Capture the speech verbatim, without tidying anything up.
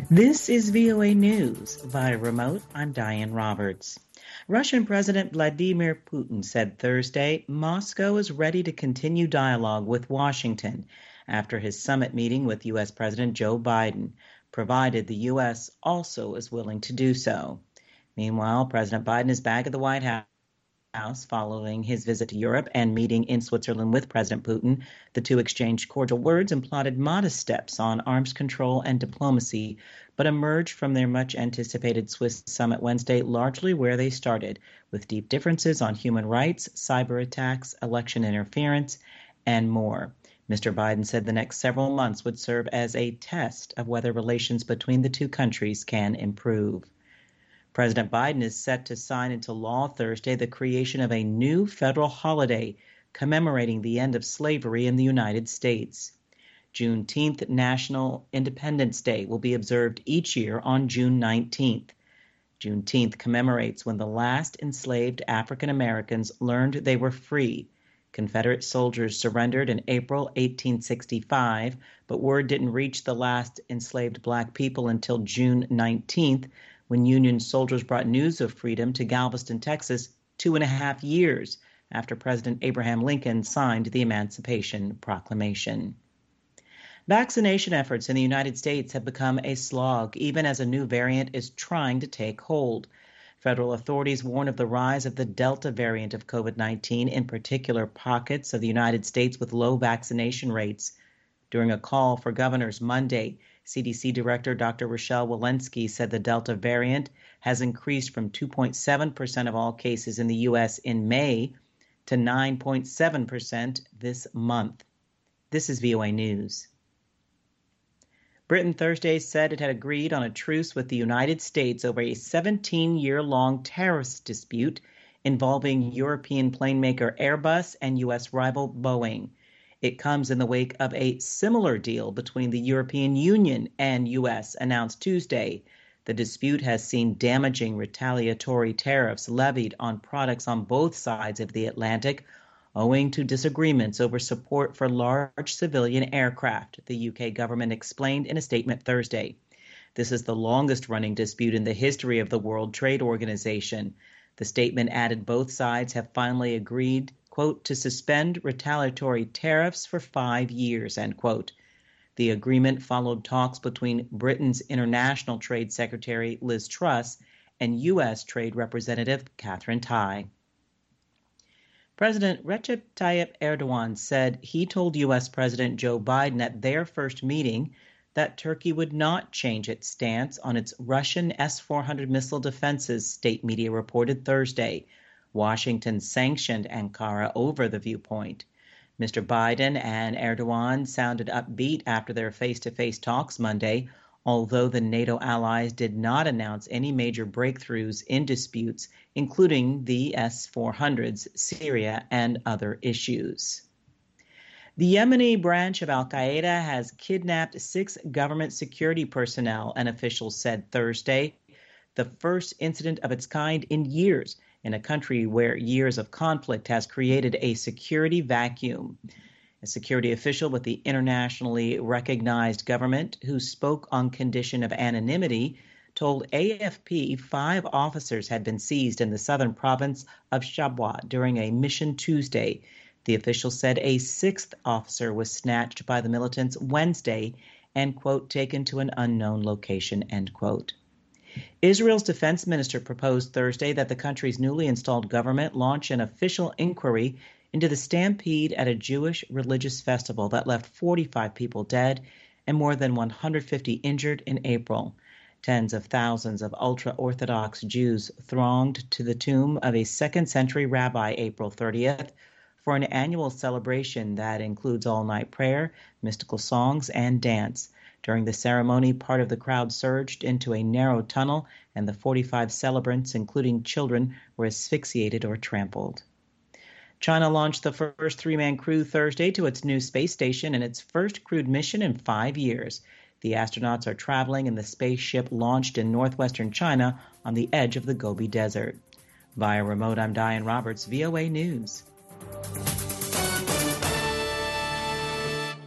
This is V O A News. Via remote, I'm Diane Roberts. Russian President Vladimir Putin said Thursday Moscow is ready to continue dialogue with Washington after his summit meeting with U S. President Joe Biden, provided the U S also is willing to do so. Meanwhile, President Biden is back at the White House. House following his visit to Europe and meeting in Switzerland with President Putin. The two exchanged cordial words and plotted modest steps on arms control and diplomacy, but emerged from their much-anticipated Swiss summit Wednesday largely where they started, with deep differences on human rights, cyber attacks, election interference, and more. Mister Biden said the next several months would serve as a test of whether relations between the two countries can improve. President Biden is set to sign into law Thursday the creation of a new federal holiday commemorating the end of slavery in the United States. Juneteenth, National Independence Day, will be observed each year on June nineteenth. Juneteenth commemorates when the last enslaved African Americans learned they were free. Confederate soldiers surrendered in April eighteen sixty-five, but word didn't reach the last enslaved black people until June nineteenth, when Union soldiers brought news of freedom to Galveston, Texas, two and a half years after President Abraham Lincoln signed the Emancipation Proclamation. Vaccination efforts in the United States have become a slog, even as a new variant is trying to take hold. Federal authorities warn of the rise of the Delta variant of COVID nineteen, in particular pockets of the United States with low vaccination rates. During a call for governors Monday, C D C Director Doctor Rochelle Walensky said the Delta variant has increased from two point seven percent of all cases in the U S in May to nine point seven percent this month. This is V O A News. Britain Thursday said it had agreed on a truce with the United States over a seventeen-year-long tariffs dispute involving European plane maker Airbus and U S rival Boeing. It comes in the wake of a similar deal between the European Union and U S announced Tuesday. The dispute has seen damaging retaliatory tariffs levied on products on both sides of the Atlantic, owing to disagreements over support for large civilian aircraft, the U K government explained in a statement Thursday. This is the longest-running dispute in the history of the World Trade Organization. The statement added both sides have finally agreed, quote, to suspend retaliatory tariffs for five years, end quote. The agreement followed talks between Britain's International Trade Secretary Liz Truss and U S Trade Representative Katherine Tai. President Recep Tayyip Erdogan said he told U S. President Joe Biden at their first meeting that Turkey would not change its stance on its Russian S four hundred missile defenses, state media reported Thursday. Washington sanctioned Ankara over the viewpoint. Mister Biden and Erdogan sounded upbeat after their face-to-face talks Monday, although the NATO allies did not announce any major breakthroughs in disputes, including the S four hundreds, Syria, and other issues. The Yemeni branch of al-Qaeda has kidnapped six government security personnel, an official said Thursday, the first incident of its kind in years in a country where years of conflict has created a security vacuum. A security official with the internationally recognized government, who spoke on condition of anonymity, told A F P five officers had been seized in the southern province of Shabwa during a mission Tuesday. The official said a sixth officer was snatched by the militants Wednesday and, quote, taken to an unknown location, end quote. Israel's defense minister proposed Thursday that the country's newly installed government launch an official inquiry into the stampede at a Jewish religious festival that left forty-five people dead and more than one hundred fifty injured in April. Tens of thousands of ultra-Orthodox Jews thronged to the tomb of a second-century rabbi April thirtieth for an annual celebration that includes all-night prayer, mystical songs, and dance. During the ceremony, part of the crowd surged into a narrow tunnel, and the forty-five celebrants, including children, were asphyxiated or trampled. China launched the first three-man crew Thursday to its new space station in its first crewed mission in five years. The astronauts are traveling in the spaceship launched in northwestern China on the edge of the Gobi Desert. Via remote, I'm Diane Roberts, V O A News.